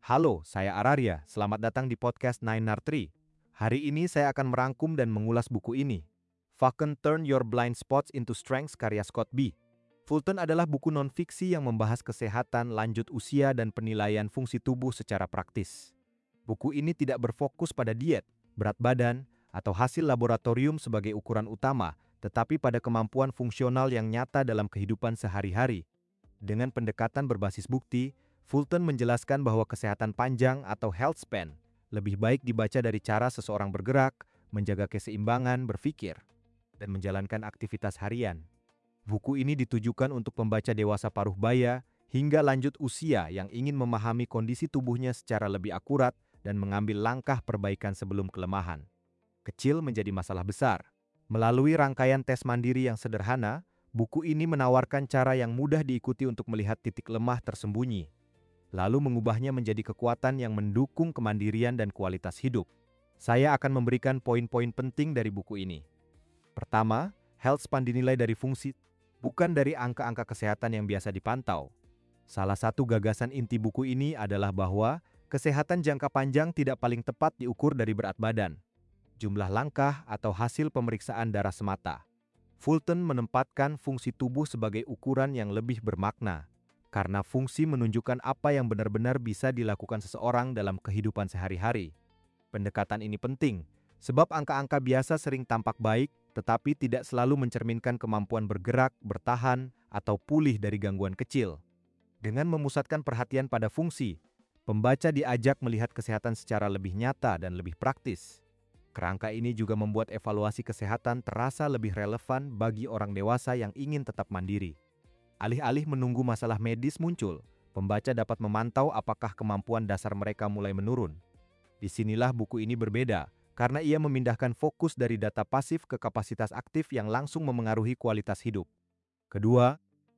Halo, saya Araria. Selamat datang di podcast Nine Tree. Hari ini saya akan merangkum dan mengulas buku ini. Fucking Turn Your Blind Spots into Strengths karya Scott B. Fulton adalah buku non-fiksi yang membahas kesehatan, lanjut usia, dan penilaian fungsi tubuh secara praktis. Buku ini tidak berfokus pada diet, berat badan, atau hasil laboratorium sebagai ukuran utama, tetapi pada kemampuan fungsional yang nyata dalam kehidupan sehari-hari. Dengan pendekatan berbasis bukti, Fulton menjelaskan bahwa kesehatan panjang atau health span lebih baik dibaca dari cara seseorang bergerak, menjaga keseimbangan berpikir, dan menjalankan aktivitas harian. Buku ini ditujukan untuk pembaca dewasa paruh baya hingga lanjut usia yang ingin memahami kondisi tubuhnya secara lebih akurat dan mengambil langkah perbaikan sebelum kelemahan kecil menjadi masalah besar. Melalui rangkaian tes mandiri yang sederhana, buku ini menawarkan cara yang mudah diikuti untuk melihat titik lemah tersembunyi, lalu mengubahnya menjadi kekuatan yang mendukung kemandirian dan kualitas hidup. Saya akan memberikan poin-poin penting dari buku ini. Pertama, health span dinilai dari fungsi, bukan dari angka-angka kesehatan yang biasa dipantau. Salah satu gagasan inti buku ini adalah bahwa kesehatan jangka panjang tidak paling tepat diukur dari berat badan, jumlah langkah, atau hasil pemeriksaan darah semata. Fulton menempatkan fungsi tubuh sebagai ukuran yang lebih bermakna, karena fungsi menunjukkan apa yang benar-benar bisa dilakukan seseorang dalam kehidupan sehari-hari. Pendekatan ini penting, sebab angka-angka biasa sering tampak baik, tetapi tidak selalu mencerminkan kemampuan bergerak, bertahan, atau pulih dari gangguan kecil. Dengan memusatkan perhatian pada fungsi, pembaca diajak melihat kesehatan secara lebih nyata dan lebih praktis. Kerangka ini juga membuat evaluasi kesehatan terasa lebih relevan bagi orang dewasa yang ingin tetap mandiri. Alih-alih menunggu masalah medis muncul, pembaca dapat memantau apakah kemampuan dasar mereka mulai menurun. Disinilah buku ini berbeda, karena ia memindahkan fokus dari data pasif ke kapasitas aktif yang langsung memengaruhi kualitas hidup. Kedua,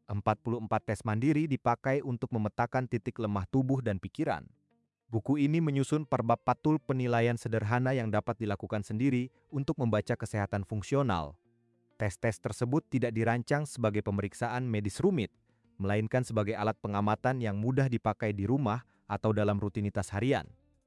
44 tes mandiri dipakai untuk memetakan titik lemah tubuh dan pikiran. Buku ini menyusun perbab patul penilaian sederhana yang dapat dilakukan sendiri untuk membaca kesehatan fungsional. Tes-tes tersebut tidak dirancang sebagai pemeriksaan medis rumit, melainkan sebagai alat pengamatan yang mudah dipakai di rumah atau dalam rutinitas harian.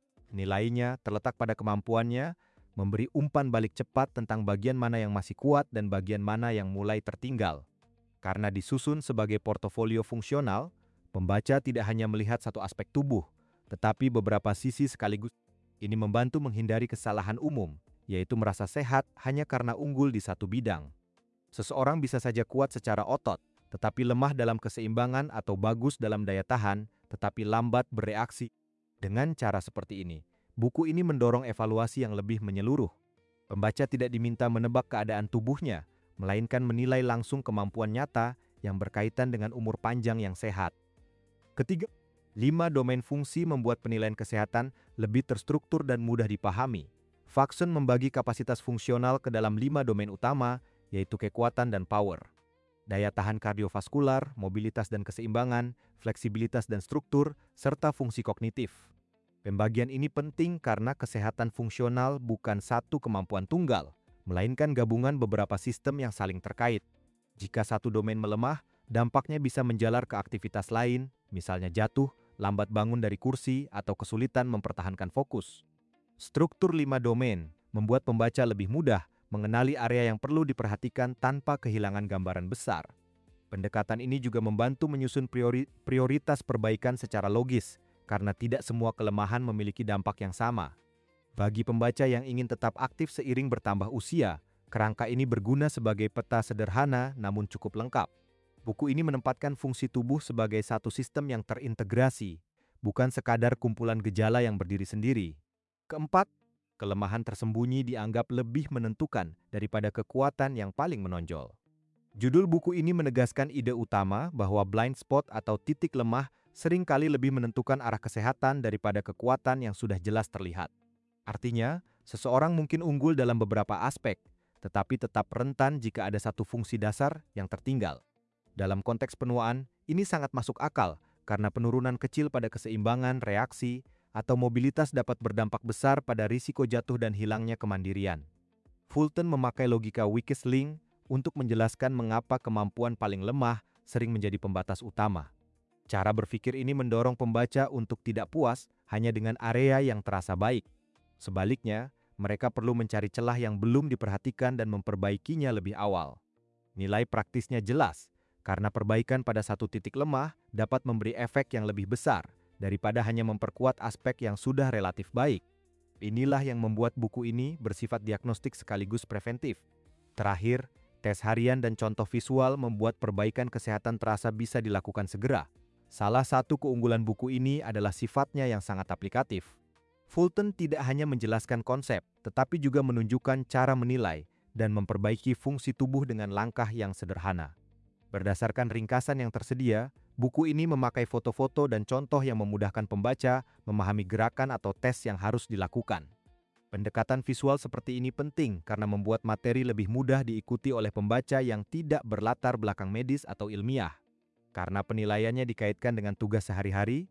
Nilainya terletak pada kemampuannya memberi umpan balik cepat tentang bagian mana yang masih kuat dan bagian mana yang mulai tertinggal. Karena disusun sebagai portofolio fungsional, pembaca tidak hanya melihat satu aspek tubuh, tetapi beberapa sisi sekaligus. Ini membantu menghindari kesalahan umum, yaitu merasa sehat hanya karena unggul di satu bidang. Seseorang bisa saja kuat secara otot, tetapi lemah dalam keseimbangan, atau bagus dalam daya tahan, tetapi lambat bereaksi. Dengan cara seperti ini, buku ini mendorong evaluasi yang lebih menyeluruh. Pembaca tidak diminta menebak keadaan tubuhnya, melainkan menilai langsung kemampuan nyata yang berkaitan dengan umur panjang yang sehat. Ketiga, 5 domain fungsi membuat penilaian kesehatan lebih terstruktur dan mudah dipahami. Fuxton membagi kapasitas fungsional ke dalam 5 domain utama, yaitu kekuatan dan power, daya tahan kardiovaskular, mobilitas dan keseimbangan, fleksibilitas dan struktur, serta fungsi kognitif. Pembagian ini penting karena kesehatan fungsional bukan satu kemampuan tunggal, melainkan gabungan beberapa sistem yang saling terkait. Jika satu domain melemah, dampaknya bisa menjalar ke aktivitas lain, misalnya jatuh, lambat bangun dari kursi, atau kesulitan mempertahankan fokus. Struktur 5 domain membuat pembaca lebih mudah mengenali area yang perlu diperhatikan tanpa kehilangan gambaran besar. Pendekatan ini juga membantu menyusun prioritas perbaikan secara logis, karena tidak semua kelemahan memiliki dampak yang sama. Bagi pembaca yang ingin tetap aktif seiring bertambah usia, kerangka ini berguna sebagai peta sederhana namun cukup lengkap. Buku ini menempatkan fungsi tubuh sebagai satu sistem yang terintegrasi, bukan sekadar kumpulan gejala yang berdiri sendiri. Keempat, kelemahan tersembunyi dianggap lebih menentukan daripada kekuatan yang paling menonjol. Judul buku ini menegaskan ide utama bahwa blind spot atau titik lemah seringkali lebih menentukan arah kesehatan daripada kekuatan yang sudah jelas terlihat. Artinya, seseorang mungkin unggul dalam beberapa aspek, tetapi tetap rentan jika ada satu fungsi dasar yang tertinggal. Dalam konteks penuaan, ini sangat masuk akal karena penurunan kecil pada keseimbangan, reaksi, atau mobilitas dapat berdampak besar pada risiko jatuh dan hilangnya kemandirian. Fulton memakai logika weakest link untuk menjelaskan mengapa kemampuan paling lemah sering menjadi pembatas utama. Cara berpikir ini mendorong pembaca untuk tidak puas hanya dengan area yang terasa baik. Sebaliknya, mereka perlu mencari celah yang belum diperhatikan dan memperbaikinya lebih awal. Nilai praktisnya jelas, karena perbaikan pada satu titik lemah dapat memberi efek yang lebih besar daripada hanya memperkuat aspek yang sudah relatif baik. Inilah yang membuat buku ini bersifat diagnostik sekaligus preventif. Terakhir, tes harian dan contoh visual membuat perbaikan kesehatan terasa bisa dilakukan segera. Salah satu keunggulan buku ini adalah sifatnya yang sangat aplikatif. Fulton tidak hanya menjelaskan konsep, tetapi juga menunjukkan cara menilai dan memperbaiki fungsi tubuh dengan langkah yang sederhana. Berdasarkan ringkasan yang tersedia, buku ini memakai foto-foto dan contoh yang memudahkan pembaca memahami gerakan atau tes yang harus dilakukan. Pendekatan visual seperti ini penting karena membuat materi lebih mudah diikuti oleh pembaca yang tidak berlatar belakang medis atau ilmiah. Karena penilaiannya dikaitkan dengan tugas sehari-hari,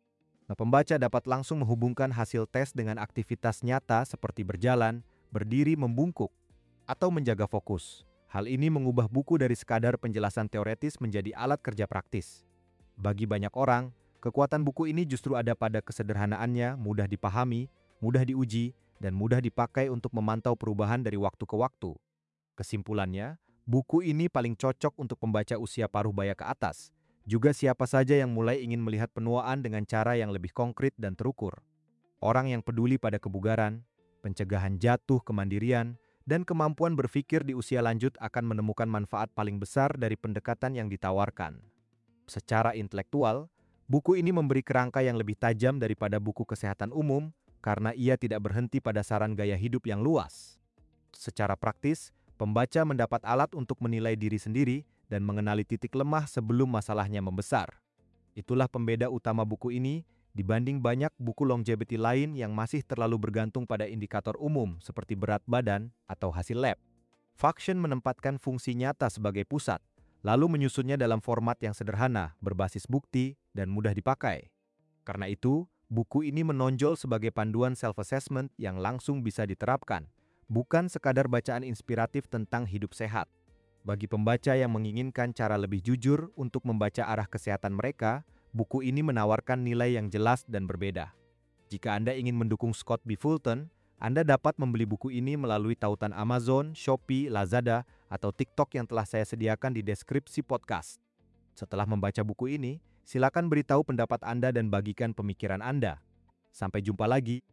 pembaca dapat langsung menghubungkan hasil tes dengan aktivitas nyata seperti berjalan, berdiri membungkuk, atau menjaga fokus. Hal ini mengubah buku dari sekadar penjelasan teoretis menjadi alat kerja praktis. Bagi banyak orang, kekuatan buku ini justru ada pada kesederhanaannya, mudah dipahami, mudah diuji, dan mudah dipakai untuk memantau perubahan dari waktu ke waktu. Kesimpulannya, buku ini paling cocok untuk pembaca usia paruh baya ke atas, juga siapa saja yang mulai ingin melihat penuaan dengan cara yang lebih konkret dan terukur. Orang yang peduli pada kebugaran, pencegahan jatuh kemandirian, dan kemampuan berpikir di usia lanjut akan menemukan manfaat paling besar dari pendekatan yang ditawarkan. Secara intelektual, buku ini memberi kerangka yang lebih tajam daripada buku kesehatan umum karena ia tidak berhenti pada saran gaya hidup yang luas. Secara praktis, pembaca mendapat alat untuk menilai diri sendiri dan mengenali titik lemah sebelum masalahnya membesar. Itulah pembeda utama buku ini dibanding banyak buku longevity lain yang masih terlalu bergantung pada indikator umum seperti berat badan atau hasil lab. Function menempatkan fungsi nyata sebagai pusat, lalu menyusunnya dalam format yang sederhana, berbasis bukti, dan mudah dipakai. Karena itu, buku ini menonjol sebagai panduan self-assessment yang langsung bisa diterapkan, bukan sekadar bacaan inspiratif tentang hidup sehat. Bagi pembaca yang menginginkan cara lebih jujur untuk membaca arah kesehatan mereka, buku ini menawarkan nilai yang jelas dan berbeda. Jika Anda ingin mendukung Scott B. Fulton, Anda dapat membeli buku ini melalui tautan Amazon, Shopee, Lazada, atau TikTok yang telah saya sediakan di deskripsi podcast. Setelah membaca buku ini, silakan beritahu pendapat Anda dan bagikan pemikiran Anda. Sampai jumpa lagi.